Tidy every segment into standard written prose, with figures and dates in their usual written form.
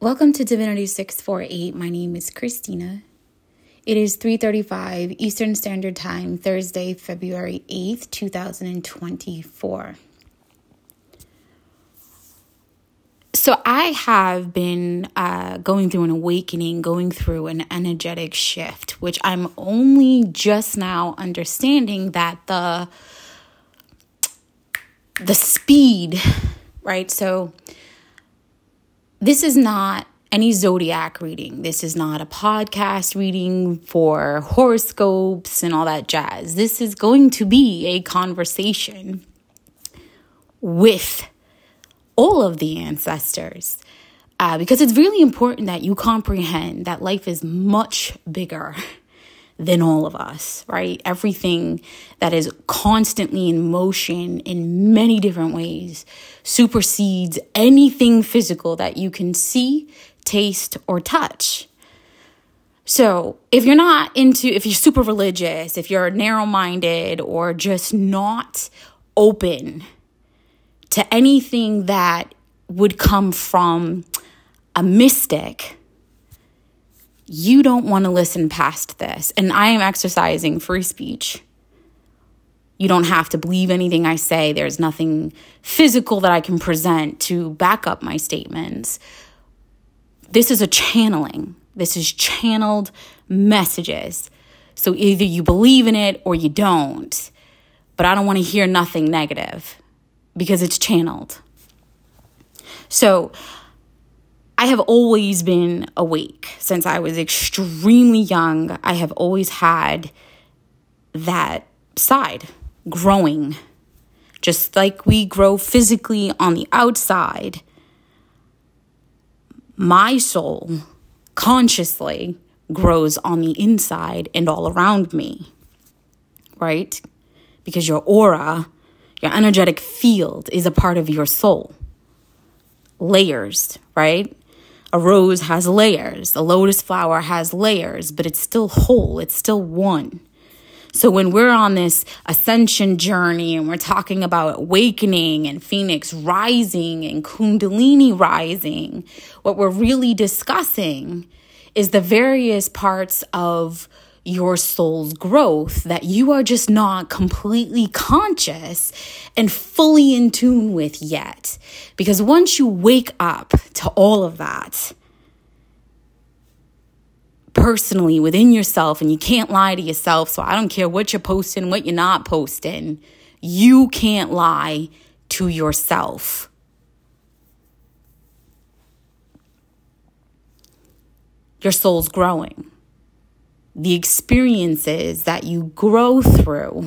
Welcome to Divinity 648. My name is Christina. It is 3:35 Eastern Standard Time, Thursday, February 8th, 2024. So I have been going through an awakening, going through an energetic shift, which I'm only just now understanding that the speed, right? So this is not any zodiac reading. This is not a podcast reading for horoscopes and all that jazz. This is going to be a conversation with all of the ancestors, because it's really important that you comprehend that life is much bigger than all of us, right? Everything that is constantly in motion in many different ways supersedes anything physical that you can see, taste, or touch. So if you're super religious, if you're narrow-minded or just not open to anything that would come from a mystic, you don't want to listen past this. And I am exercising free speech. You don't have to believe anything I say. There's nothing physical that I can present to back up my statements. This is a channeling. This is channeled messages. So either you believe in it or you don't. But I don't want to hear nothing negative because it's channeled. So I have always been awake since I was extremely young. I have always had that side growing. Just like we grow physically on the outside, my soul consciously grows on the inside and all around me, right? Because your aura, your energetic field is a part of your soul. Layers, right? A rose has layers. A lotus flower has layers, but it's still whole. It's still one. So when we're on this ascension journey and we're talking about awakening and phoenix rising and kundalini rising, what we're really discussing is the various parts of your soul's growth that you are just not completely conscious and fully in tune with yet. Because once you wake up to all of that personally within yourself, and you can't lie to yourself, so I don't care what you're posting, what you're not posting, you can't lie to yourself. Your soul's growing. The experiences that you grow through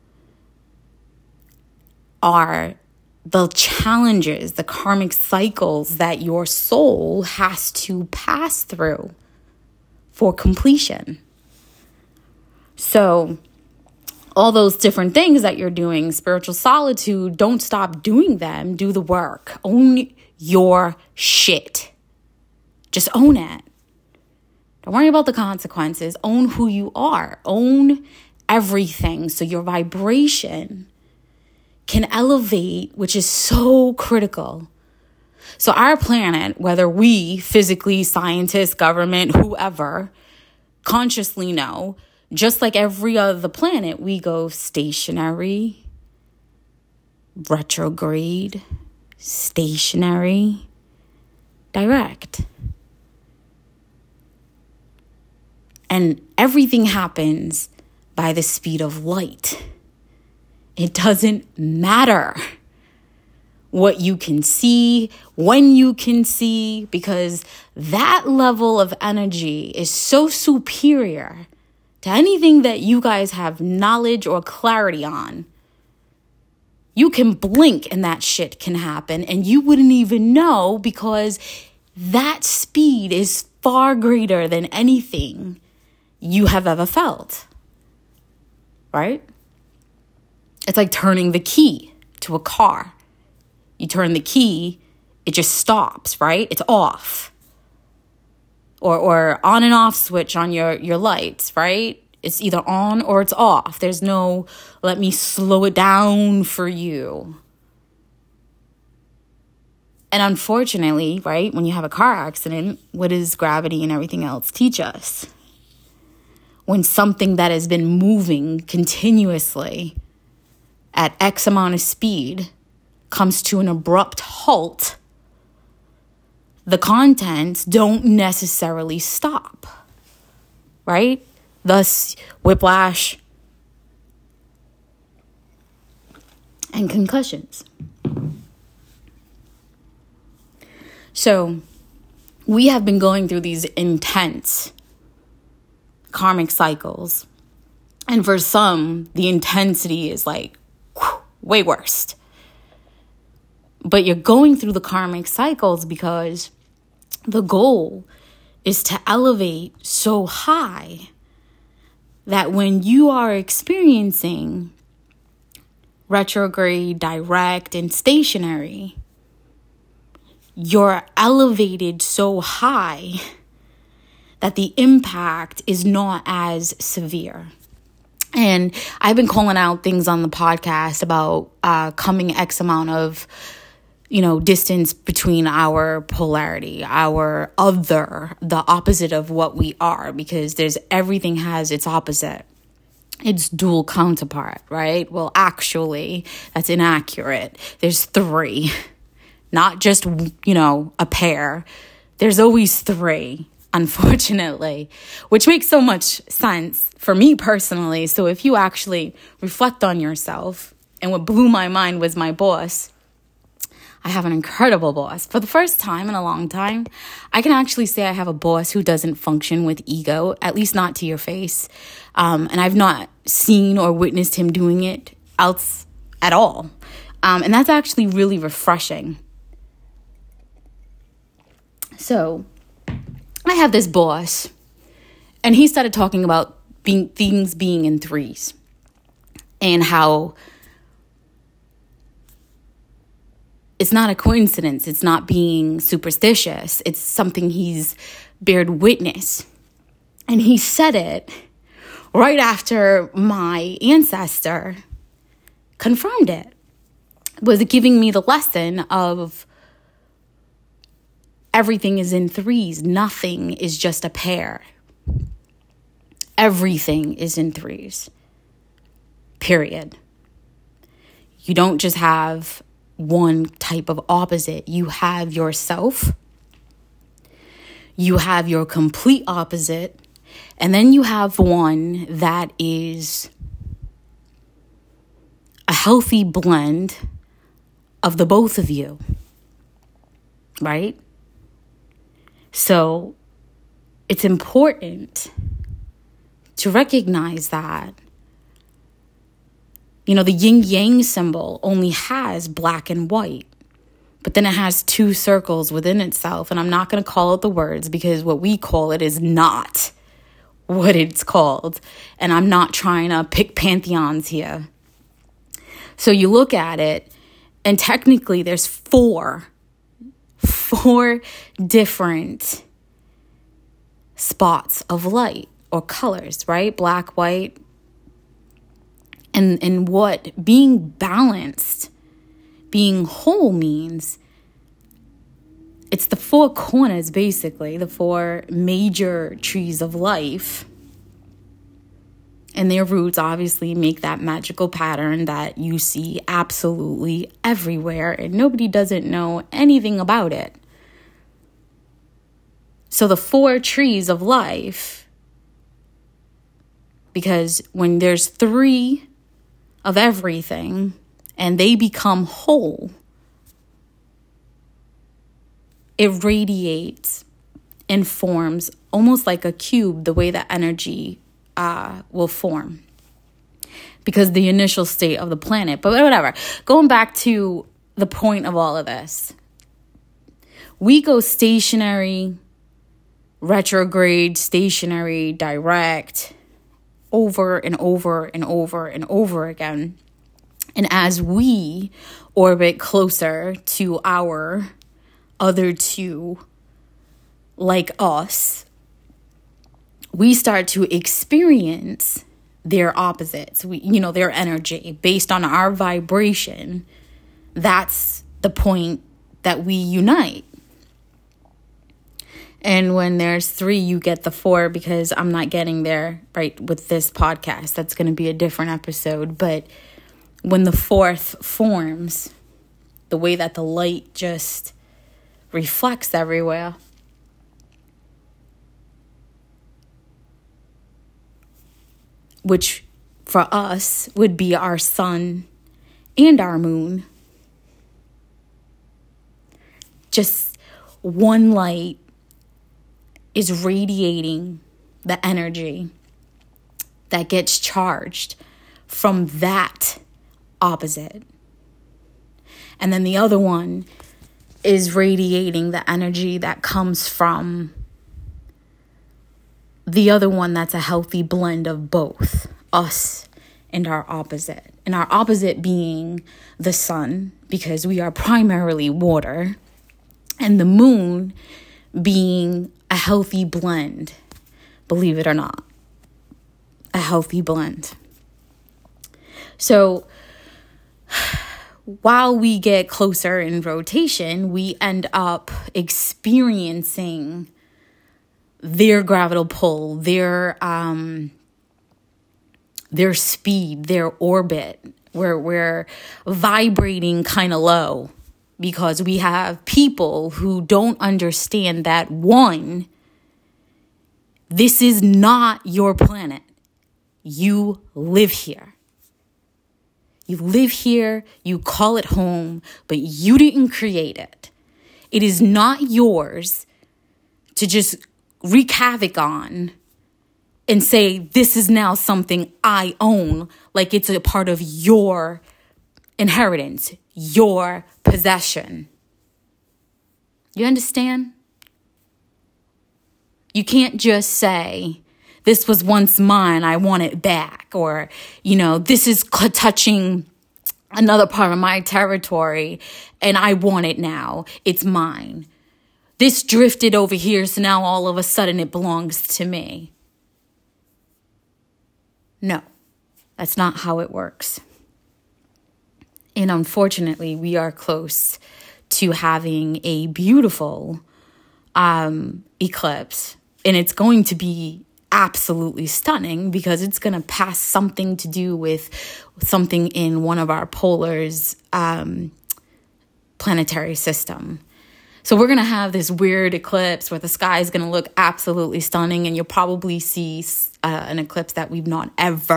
are the challenges, the karmic cycles that your soul has to pass through for completion. So all those different things that you're doing, spiritual solitude, don't stop doing them. Do the work. Own your shit. Just own it. Don't worry about the consequences. Own who you are. Own everything so your vibration can elevate, which is so critical. So our planet, whether we physically, scientists, government, whoever, consciously know, just like every other planet, we go stationary, retrograde, stationary, direct. And everything happens by the speed of light. It doesn't matter what you can see, when you can see, because that level of energy is so superior to anything that you guys have knowledge or clarity on. You can blink and that shit can happen and you wouldn't even know, because that speed is far greater than anything you have ever felt, right? It's like turning the key to a car. You turn the key, it just stops, right? It's off. Or on and off switch on your lights, right? It's either on or it's off. There's no, let me slow it down for you. And unfortunately, right, when you have a car accident, what does gravity and everything else teach us? When something that has been moving continuously at X amount of speed comes to an abrupt halt, the contents don't necessarily stop, right? Thus, whiplash and concussions. So, we have been going through these intense karmic cycles. And for some, the intensity is like way worse. But you're going through the karmic cycles because the goal is to elevate so high that when you are experiencing retrograde, direct, and stationary, you're elevated so high that the impact is not as severe. And I've been calling out things on the podcast about coming X amount of, distance between our polarity, the opposite of what we are, because everything has its opposite. Its dual counterpart, right? Well, actually, that's inaccurate. There's 3, not just, a pair. There's always 3. Unfortunately, which makes so much sense for me personally. So if you actually reflect on yourself, and what blew my mind was my boss. I have an incredible boss. For the first time in a long time, I can actually say I have a boss who doesn't function with ego, at least not to your face. And I've not seen or witnessed him doing it else at all. And that's actually really refreshing. So I have this boss, and he started talking about things being in 3s and how it's not a coincidence. It's not being superstitious. It's something he's bared witness. And he said it right after my ancestor confirmed it, was giving me the lesson of everything is in 3s. Nothing is just a pair. Everything is in 3s. Period. You don't just have one type of opposite. You have yourself. You have your complete opposite. And then you have one that is a healthy blend of the both of you. Right? So it's important to recognize that, the yin-yang symbol only has black and white, but then it has 2 circles within itself. And I'm not going to call it the words, because what we call it is not what it's called. And I'm not trying to pick pantheons here. So you look at it, and technically there's 4 different spots of light or colors, right? Black, white. And what being balanced, being whole means, it's the 4 corners, basically, the 4 major trees of life. And their roots obviously make that magical pattern that you see absolutely everywhere, and nobody doesn't know anything about it. So the 4 trees of life, because when there's 3 of everything and they become whole, it radiates and forms almost like a cube, the way that energy will form, because the initial state of the planet. But whatever, going back to the point of all of this, we go stationary, retrograde, stationary, direct, over and over and over and over again. And as we orbit closer to our other 2 like us, we start to experience their opposites. Their energy based on our vibration. That's the point that we unite. And when there's 3, you get the 4, because I'm not getting there right with this podcast. That's going to be a different episode. But when the 4th forms, the way that the light just reflects everywhere, which for us would be our sun and our moon. Just one light is radiating the energy that gets charged from that opposite. And then the other one is radiating the energy that comes from the other one that's a healthy blend of both, us and our opposite. And our opposite being the sun, because we are primarily water, and the moon being a healthy blend, believe it or not, a healthy blend. So while we get closer in rotation, we end up experiencing their gravitational pull, their speed, their orbit. We're vibrating kind of low, because we have people who don't understand that, one, this is not your planet. You live here. You live here, you call it home, but you didn't create it. It is not yours to just wreak havoc on and say, this is now something I own, like it's a part of your inheritance, your possession. You understand? You can't just say, this was once mine, I want it back. Or, this is touching another part of my territory and I want it now. It's mine. This drifted over here, so now all of a sudden it belongs to me. No, that's not how it works. And unfortunately, we are close to having a beautiful eclipse. And it's going to be absolutely stunning, because it's going to pass something to do with something in one of our polars planetary system. So we're going to have this weird eclipse where the sky is going to look absolutely stunning, and you'll probably see an eclipse that we don't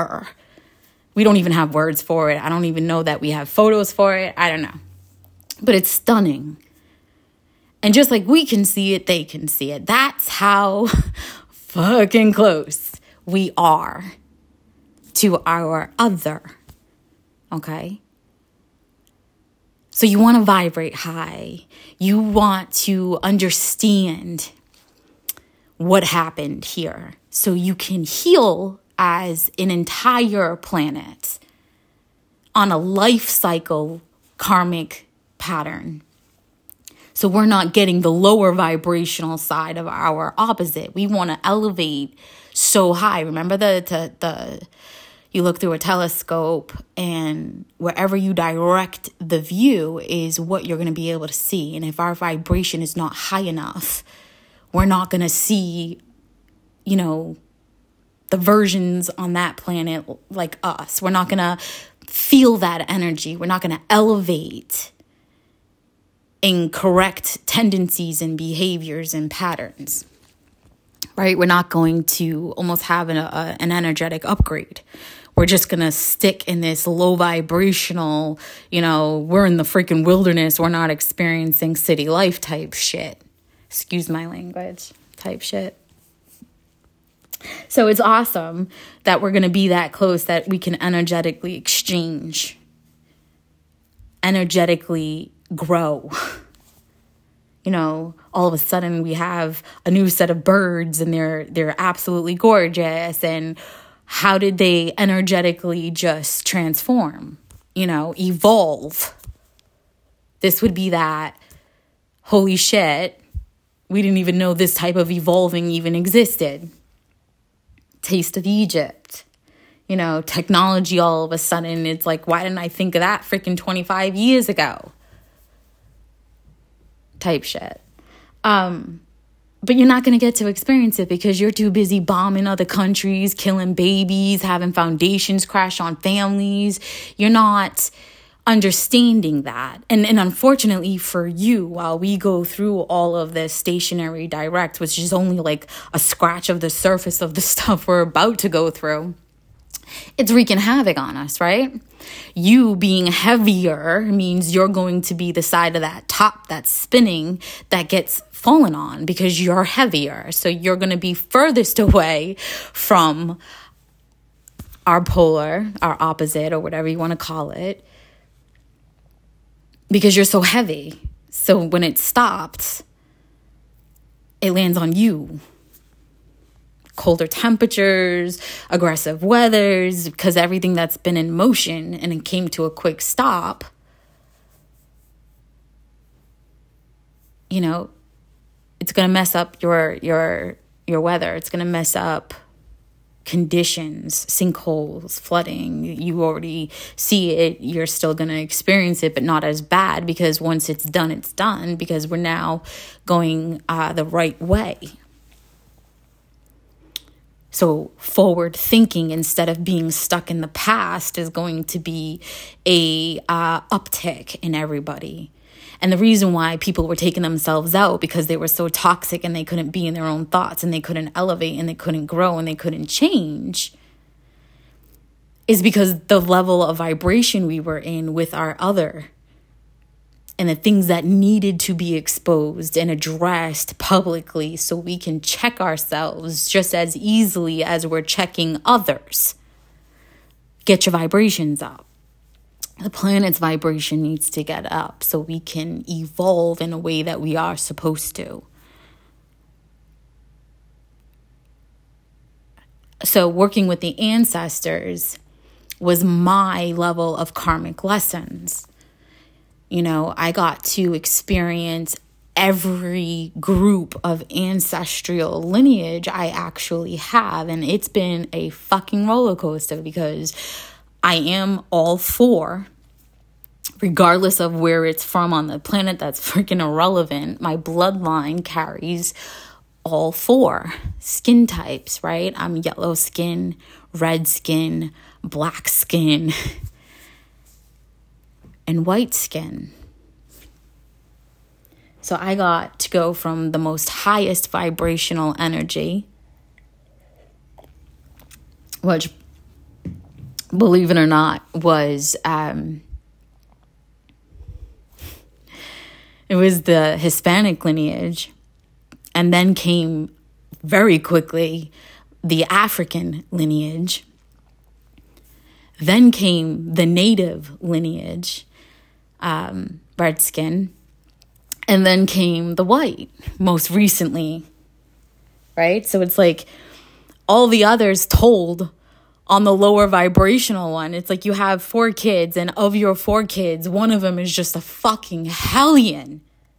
even have words for it. I don't even know that we have photos for it. I don't know. But it's stunning. And just like we can see it, they can see it. That's how fucking close we are to our other. Okay? So you want to vibrate high. You want to understand what happened here, so you can heal as an entire planet on a life cycle karmic pattern. So we're not getting the lower vibrational side of our opposite. We want to elevate so high. Remember you look through a telescope, and wherever you direct the view is what you're going to be able to see. And if our vibration is not high enough, we're not going to see, the versions on that planet like us. We're not going to feel that energy. We're not going to elevate in correct tendencies and behaviors and patterns, right? We're not going to almost have an energetic upgrade. We're just going to stick in this low vibrational, we're in the freaking wilderness. We're not experiencing city life type shit. Excuse my language type shit. So it's awesome that we're going to be that close that we can energetically exchange, energetically grow. All of a sudden we have a new set of birds, and they're absolutely gorgeous. And how did they energetically just transform, evolve? This would be that, holy shit, we didn't even know this type of evolving even existed. Taste of Egypt, technology all of a sudden. It's like, why didn't I think of that freaking 25 years ago? type shit. But you're not going to get to experience it because you're too busy bombing other countries, killing babies, having foundations crash on families. You're not understanding that. And unfortunately for you, while we go through all of this stationary direct, which is only like a scratch of the surface of the stuff we're about to go through, it's wreaking havoc on us, right? You being heavier means you're going to be the side of that top that's spinning that gets fallen on because you're heavier. So you're going to be furthest away from our polar, our opposite, or whatever you want to call it, because you're so heavy. So when it stops, it lands on you. Colder temperatures, aggressive weathers, because everything that's been in motion and it came to a quick stop, you know, it's going to mess up your weather. It's going to mess up conditions, sinkholes, flooding. You already see it. You're still going to experience it, but not as bad, because once it's done, because we're now going the right way. So forward thinking instead of being stuck in the past is going to be a uptick in everybody. And the reason why people were taking themselves out because they were so toxic and they couldn't be in their own thoughts and they couldn't elevate and they couldn't grow and they couldn't change is because the level of vibration we were in with our other and the things that needed to be exposed and addressed publicly so we can check ourselves just as easily as we're checking others. Get your vibrations up. The planet's vibration needs to get up so we can evolve in a way that we are supposed to. So working with the ancestors was my level of karmic lessons. You know, I got to experience every group of ancestral lineage I actually have. And it's been a fucking roller coaster because I am all four, regardless of where it's from on the planet. That's freaking irrelevant. My bloodline carries all four skin types, right? I'm yellow skin, red skin, black skin, and white skin. So I got to go from the most highest vibrational energy, which, believe it or not, was it was the Hispanic lineage, and then came very quickly the African lineage. Then came the native lineage, red skin, and then came the white most recently, right? So it's like all the others told on the lower vibrational one. It's like you have 4 kids, and of your 4 kids, one of them is just a fucking hellion.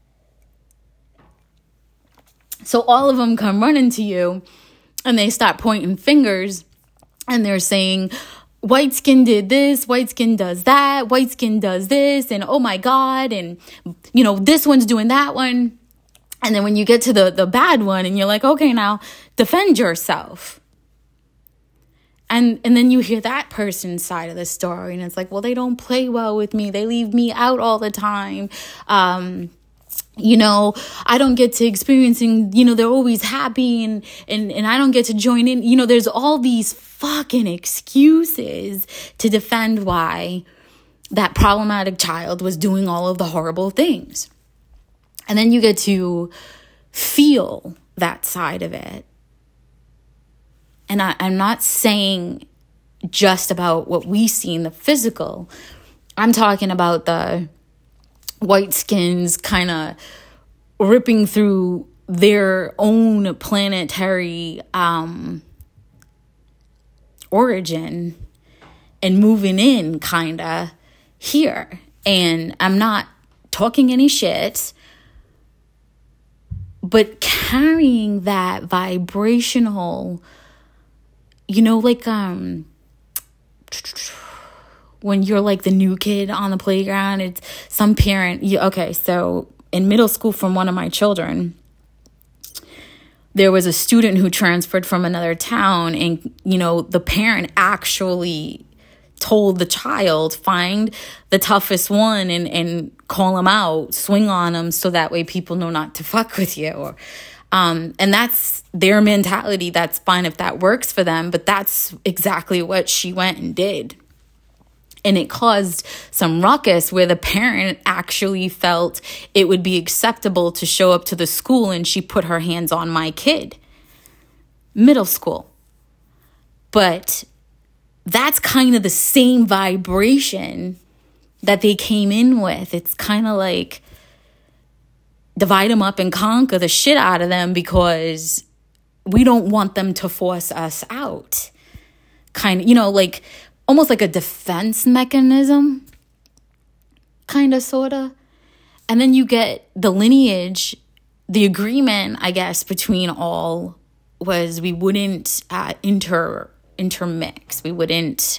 So all of them come running to you and they start pointing fingers and they're saying, white skin did this, white skin does that, white skin does this, and oh my God, and you know, this one's doing that one. And then when you get to the bad one and you're like, okay, now defend yourself. And then you hear that person's side of the story and it's like, well, they don't play well with me. They leave me out all the time. You know, I don't get to experiencing, you know, they're always happy and I don't get to join in. You know, there's all these fucking excuses to defend why that problematic child was doing all of the horrible things. And then you get to feel that side of it. And I'm not saying just about what we see in the physical. I'm talking about the white skins kind of ripping through their own planetary origin and moving in kind of here. And I'm not talking any shit, but carrying that vibrational, you know, like when you're like the new kid on the playground, it's some parent. Okay, so in middle school from one of my children. There was a student who transferred from another town, and, you know, the parent actually told the child, find the toughest one and call him out, swing on him, so that way people know not to fuck with you. Or, and that's their mentality. That's fine if that works for them, but that's exactly what she went and did. And it caused some ruckus where the parent actually felt it would be acceptable to show up to the school, and she put her hands on my kid. Middle school. But that's kind of the same vibration that they came in with. It's kind of like divide them up and conquer the shit out of them because we don't want them to force us out. Kind of, you know, like almost like a defense mechanism, kind of, sort of. And then you get the lineage, the agreement, I guess, between all was we wouldn't intermix. We wouldn't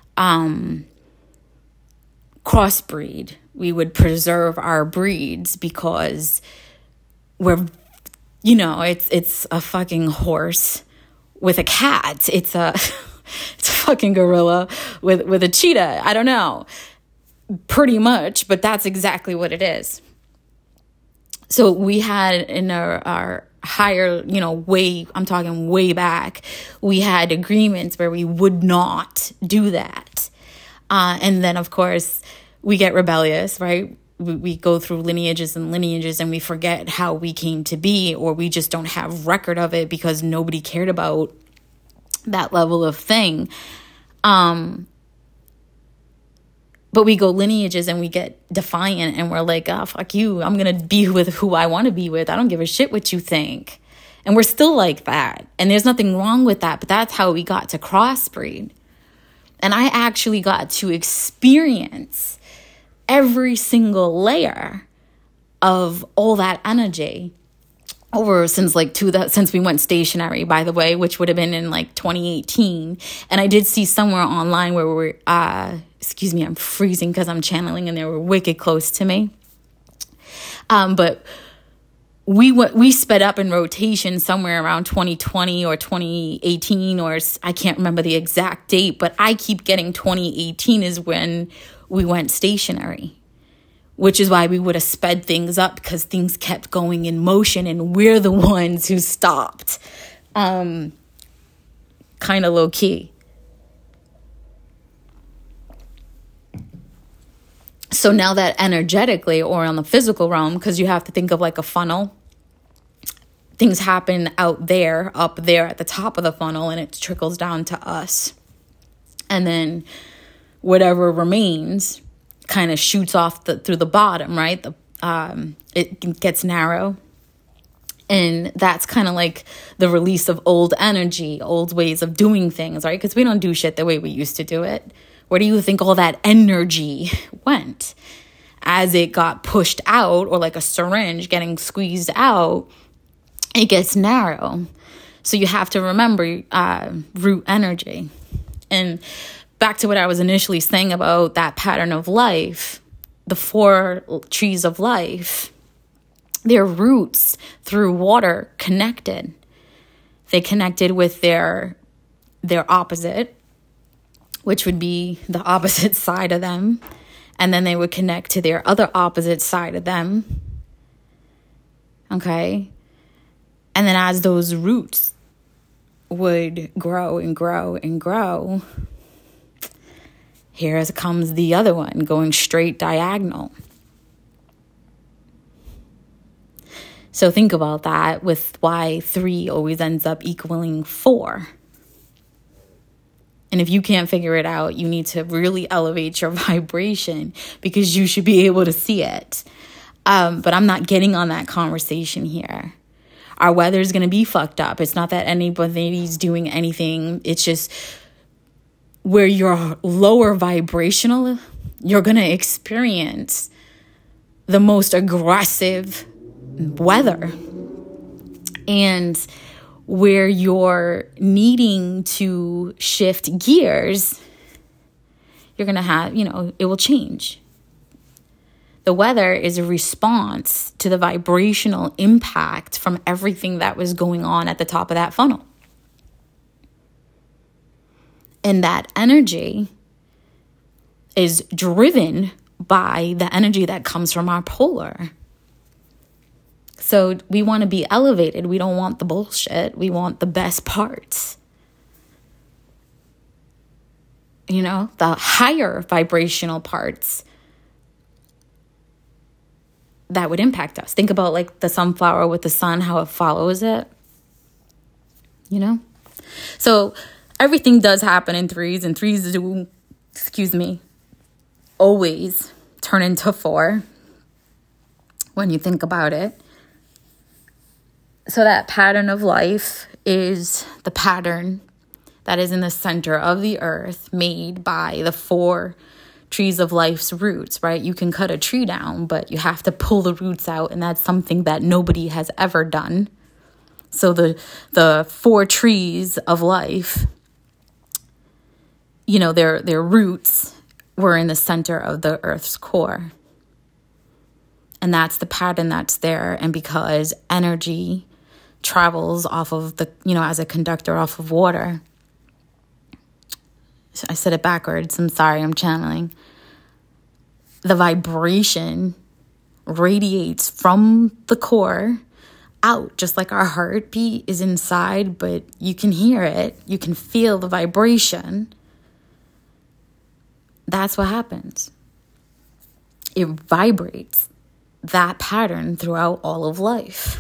crossbreed. We would preserve our breeds because we're, you know, it's a fucking horse with a cat. It's a fucking gorilla with a cheetah. I don't know. Pretty much, but that's exactly what it is. So we had in our higher, you know, I'm talking way back, we had agreements where we would not do that. And then, of course, we get rebellious, right? We go through lineages and we forget how we came to be, or we just don't have record of it because nobody cared about that level of thing. But we go lineages and we get defiant and we're like, oh, fuck you. I'm going to be with who I want to be with. I don't give a shit what you think. And we're still like that. And there's nothing wrong with that. But that's how we got to crossbreed. And I actually got to experience every single layer of all that energy over since we went stationary, by the way, which would have been in like 2018. And I did see somewhere online where we're, excuse me, I'm freezing because I'm channeling and they were wicked close to me. But we sped up in rotation somewhere around 2020 or 2018, or I can't remember the exact date, but I keep getting 2018 is when we went stationary, which is why we would have sped things up because things kept going in motion and we're the ones who stopped. Kind of low key. So now that energetically or on the physical realm, because you have to think of like a funnel, things happen up there at the top of the funnel, and it trickles down to us. And then whatever remains kind of shoots off through the bottom, right? It gets narrow. And that's kind of like the release of old energy, old ways of doing things, right? Because we don't do shit the way we used to do it. Where do you think all that energy went? As it got pushed out, or like a syringe getting squeezed out, it gets narrow. So you have to remember root energy. And back to what I was initially saying about that pattern of life, the 4 trees of life, their roots through water connected. They connected with their opposite, which would be the opposite side of them. And then they would connect to their other opposite side of them. Okay? And then as those roots would grow and grow and grow, here comes the other one going straight diagonal. So think about that with why 3 always ends up equaling 4. And if you can't figure it out, you need to really elevate your vibration because you should be able to see it. But I'm not getting on that conversation here. Our weather is going to be fucked up. It's not that anybody's doing anything. It's just where you're lower vibrational, you're going to experience the most aggressive weather. And where you're needing to shift gears, you're going to have, it will change. The weather is a response to the vibrational impact from everything that was going on at the top of that funnel. And that energy is driven by the energy that comes from our polar. So we want to be elevated. We don't want the bullshit. We want the best parts. You know, the higher vibrational parts that would impact us. Think about like the sunflower with the sun, how it follows it. You know? So everything does happen in threes, and threes do, always turn into four when you think about it. So that pattern of life is the pattern that is in the center of the earth, made by the four trees of life's roots, right? You can cut a tree down, but you have to pull the roots out, and that's something that nobody has ever done. So the four trees of life, you know, their roots were in the center of the earth's core. And that's the pattern that's there. And because energy travels off of the, you know, as a conductor off of water. I said it backwards. I'm sorry, I'm channeling. The vibration radiates from the core out, just like our heartbeat is inside, but you can hear it. You can feel the vibration. That's what happens. It vibrates that pattern throughout all of life.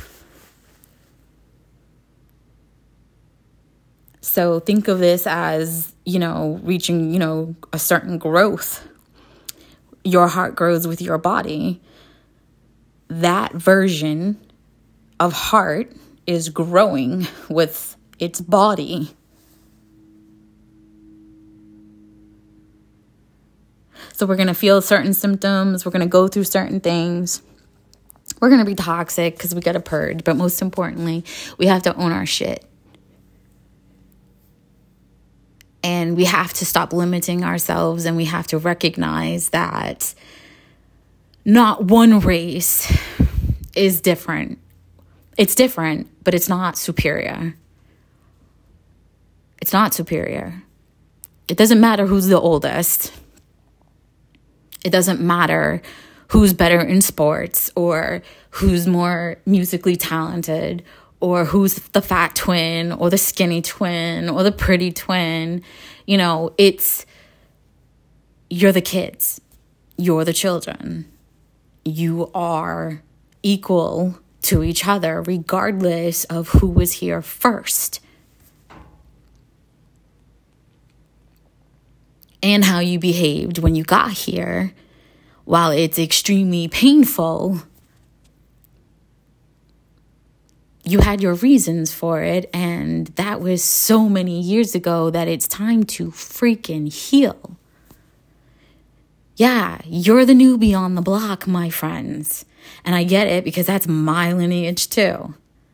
So think of this as, you know, reaching, you know, a certain growth. Your heart grows with your body. That version of heart is growing with its body. So we're going to feel certain symptoms. We're going to go through certain things. We're going to be toxic because we got to purge. But most importantly, we have to own our shit. And we have to stop limiting ourselves, and we have to recognize that not one race is different. It's different, but it's not superior. It's not superior. It doesn't matter who's the oldest. It doesn't matter who's better in sports, or who's more musically talented, or who's the fat twin or the skinny twin or the pretty twin. You know, you're the kids. You're the children. You are equal to each other regardless of who was here first. And how you behaved when you got here. While it's extremely painful, you had your reasons for it, and that was so many years ago that it's time to freaking heal. Yeah, you're the newbie on the block, my friends. And I get it, because that's my lineage too.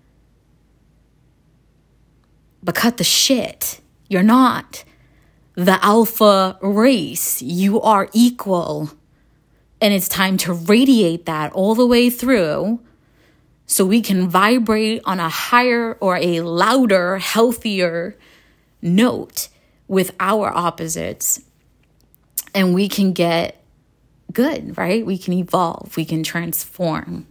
But cut the shit. You're not the alpha race. You are equal. And it's time to radiate that all the way through, so we can vibrate on a higher or a louder, healthier note with our opposites. And we can get good, right? We can evolve. We can transform.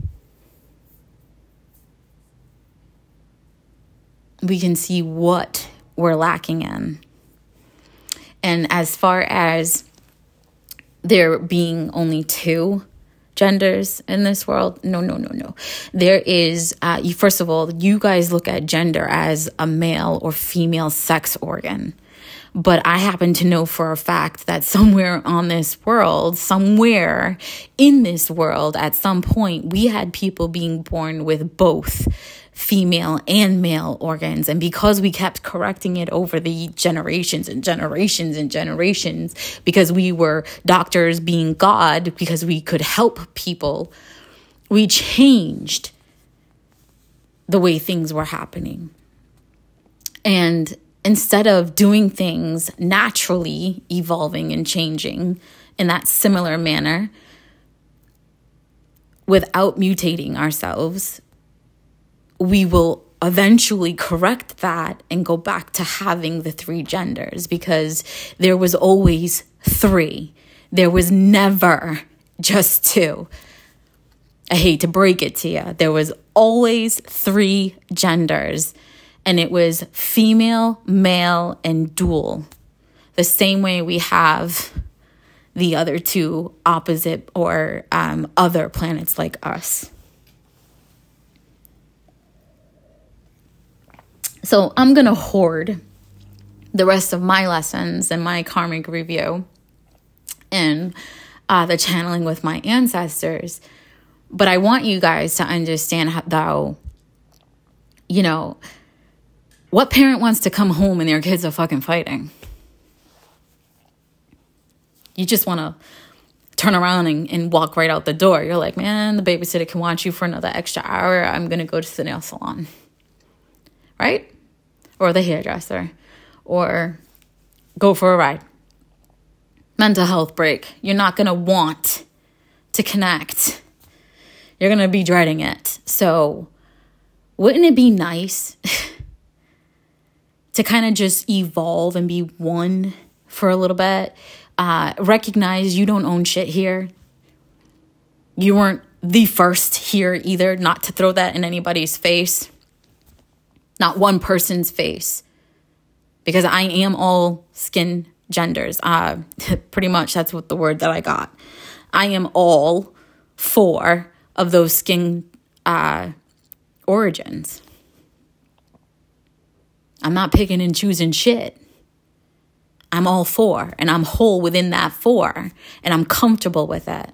We can see what we're lacking in. And as far as there being only two genders in this world, no. There is, first of all, you guys look at gender as a male or female sex organ. But I happen to know for a fact that somewhere in this world, at some point, we had people being born with both female and male organs. And because we kept correcting it over the generations and generations and generations, because we were doctors being God, because we could help people, we changed the way things were happening. And instead of doing things naturally, evolving and changing in that similar manner, without mutating ourselves, we will eventually correct that and go back to having the 3 genders, because there was always 3. There was never just 2. I hate to break it to you. There was always 3 genders, and it was female, male, and dual. The same way we have the other 2 opposite or other planets like us. So I'm going to hoard the rest of my lessons and my karmic review and the channeling with my ancestors. But I want you guys to understand how, what parent wants to come home and their kids are fucking fighting? You just want to turn around and walk right out the door. You're like, man, the babysitter can watch you for another extra hour. I'm going to go to the nail salon. Right? Or the hairdresser. Or go for a ride. Mental health break. You're not going to want to connect. You're going to be dreading it. So wouldn't it be nice to kind of just evolve and be one for a little bit? Recognize you don't own shit here. You weren't the first here either. Not to throw that in anybody's face. Not one person's face. Because I am all skin genders. Pretty much that's what the word that I got. I am all 4 of those skin origins. I'm not picking and choosing shit. I'm all 4, and I'm whole within that 4, and I'm comfortable with it.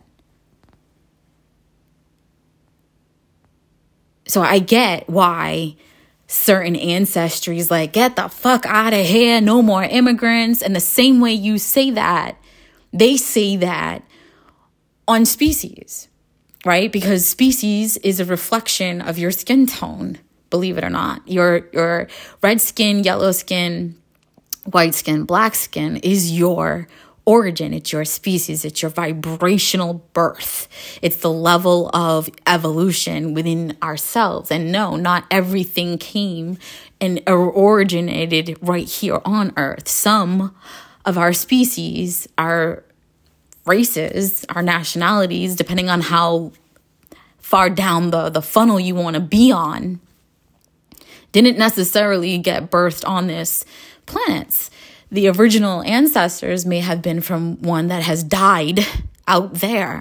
So I get why certain ancestries like, get the fuck out of here, no more immigrants. And the same way you say that, they say that on species, right? Because species is a reflection of your skin tone, believe it or not. Your red skin, yellow skin, white skin, black skin is your origin. It's your species. It's your vibrational birth. It's the level of evolution within ourselves. And no, not everything came and originated right here on Earth. Some of our species, our races, our nationalities, depending on how far down the funnel you want to be on, didn't necessarily get birthed on this planet. The original ancestors may have been from one that has died out there.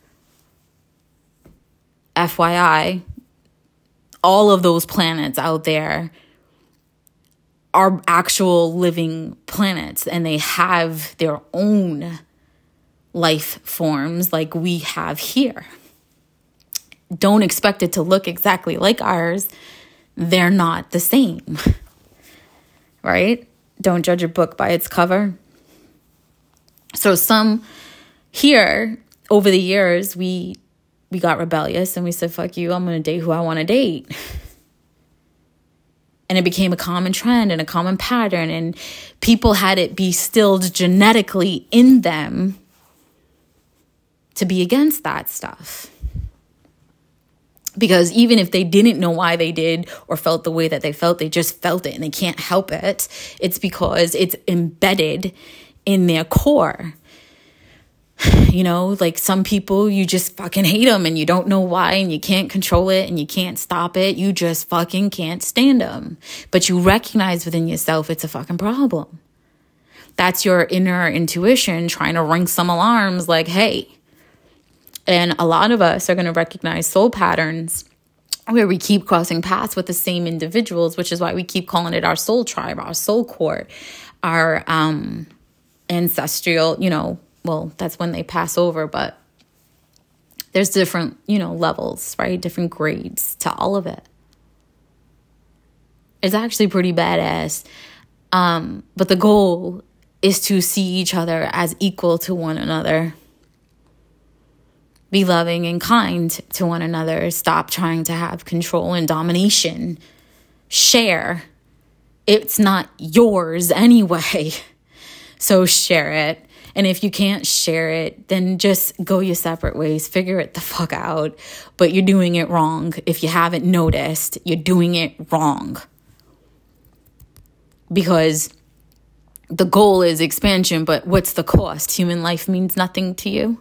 FYI, all of those planets out there are actual living planets, and they have their own life forms like we have here. Don't expect it to look exactly like ours. They're not the same, right? Don't judge a book by its cover. So some here, over the years, we got rebellious and we said, fuck you, I'm going to date who I want to date. And it became a common trend and a common pattern. And people had it be stilled genetically in them to be against that stuff. Because even if they didn't know why they did or felt the way that they felt, they just felt it and they can't help it. It's because it's embedded in their core. You know, like some people, you just fucking hate them and you don't know why and you can't control it and you can't stop it. You just fucking can't stand them. But you recognize within yourself it's a fucking problem. That's your inner intuition trying to ring some alarms like, hey. And a lot of us are going to recognize soul patterns where we keep crossing paths with the same individuals, which is why we keep calling it our soul tribe, our soul court, our ancestral, well, that's when they pass over, but there's different, levels, right? Different grades to all of it. It's actually pretty badass. But the goal is to see each other as equal to one another. Be loving and kind to one another. Stop trying to have control and domination. Share. It's not yours anyway. So share it. And if you can't share it, then just go your separate ways. Figure it the fuck out. But you're doing it wrong. If you haven't noticed, you're doing it wrong. Because the goal is expansion, but what's the cost? Human life means nothing to you?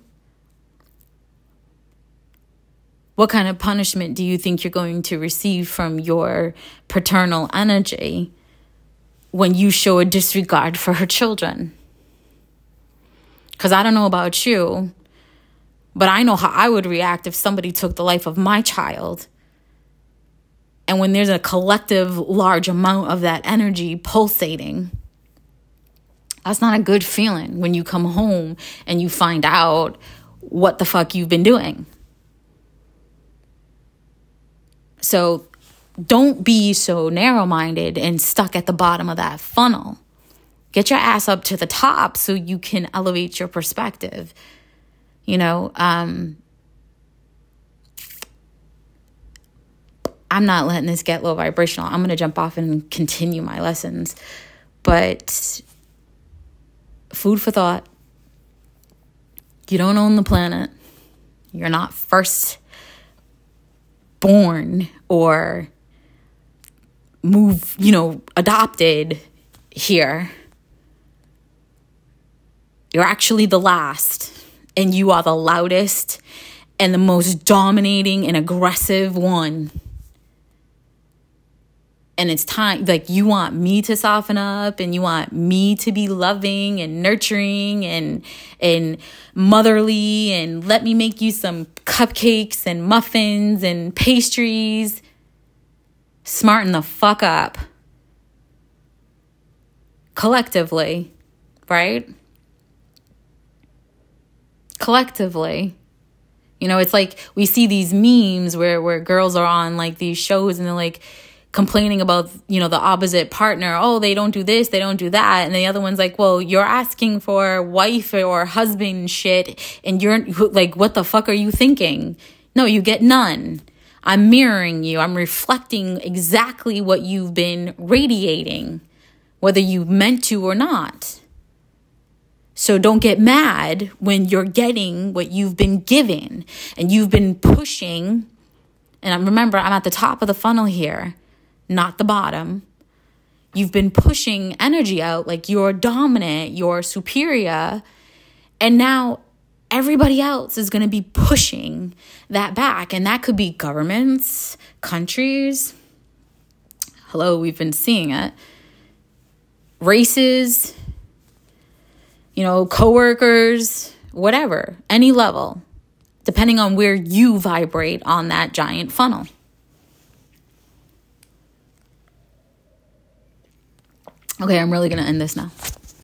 What kind of punishment do you think you're going to receive from your paternal energy when you show a disregard for her children? Because I don't know about you, but I know how I would react if somebody took the life of my child. And when there's a collective large amount of that energy pulsating, that's not a good feeling when you come home and you find out what the fuck you've been doing. So don't be so narrow-minded and stuck at the bottom of that funnel. Get your ass up to the top so you can elevate your perspective. You know, I'm not letting this get low vibrational. I'm going to jump off and continue my lessons. But food for thought. You don't own the planet. You're not first born or adopted here. You're actually the last, and you are the loudest and the most dominating and aggressive one. And it's time, like, you want me to soften up, and you want me to be loving and nurturing and motherly, and let me make you some cupcakes and muffins and pastries. Smarten the fuck up. Collectively, right? Collectively. You know, it's like we see these memes where girls are on like these shows and they're like complaining about, the opposite partner. Oh, they don't do this, they don't do that. And the other one's like, well, you're asking for wife or husband shit. And you're like, what the fuck are you thinking? No, you get none. I'm mirroring you. I'm reflecting exactly what you've been radiating, whether you meant to or not. So don't get mad when you're getting what you've been given and you've been pushing. And remember, I'm at the top of the funnel here, not the bottom. You've been pushing energy out like you're dominant, you're superior. And now everybody else is going to be pushing that back. And that could be governments, countries. Hello, we've been seeing it. Races, coworkers, whatever, any level, depending on where you vibrate on that giant funnel. Okay, I'm really going to end this now.